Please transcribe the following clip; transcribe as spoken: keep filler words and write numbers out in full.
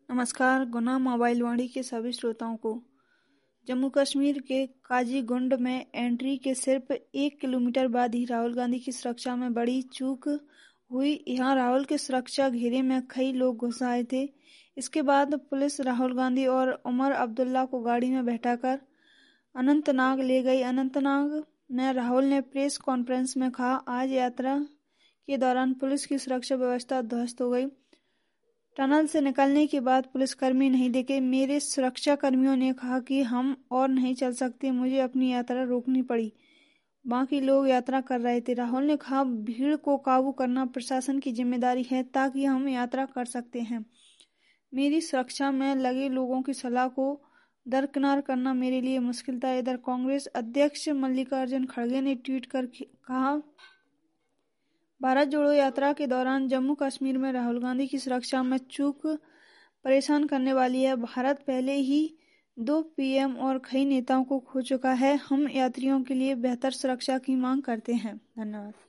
नमस्कार। गुना मोबाइल वाणी के सभी श्रोताओं को जम्मू कश्मीर के काजीगुंड में एंट्री के सिर्फ एक किलोमीटर बाद ही राहुल गांधी की सुरक्षा में बड़ी चूक हुई। यहां राहुल के सुरक्षा घेरे में कई लोग घुस आए थे। इसके बाद पुलिस राहुल गांधी और उमर अब्दुल्ला को गाड़ी में बैठाकर अनंतनाग ले गई। अनंतनाग में राहुल ने प्रेस कॉन्फ्रेंस में कहा, आज यात्रा के दौरान पुलिस की सुरक्षा व्यवस्था ध्वस्त हो गई। टनल से निकलने के बाद पुलिसकर्मी नहीं दिखे। मेरे सुरक्षा कर्मियों ने कहा कि हम और नहीं चल सकते, मुझे अपनी यात्रा रोकनी पड़ी। बाकी लोग यात्रा कर रहे थे। राहुल ने कहा, भीड़ को काबू करना प्रशासन की जिम्मेदारी है ताकि हम यात्रा कर सकते हैं। मेरी सुरक्षा में लगे लोगों की सलाह को दरकिनार करना मेरे लिए मुश्किल था। इधर कांग्रेस अध्यक्ष मल्लिकार्जुन खड़गे ने ट्वीट कर कहा, भारत जोड़ो यात्रा के दौरान जम्मू कश्मीर में राहुल गांधी की सुरक्षा में चूक परेशान करने वाली है। भारत पहले ही दो पीएम और कई नेताओं को खो चुका है। हम यात्रियों के लिए बेहतर सुरक्षा की मांग करते हैं। धन्यवाद।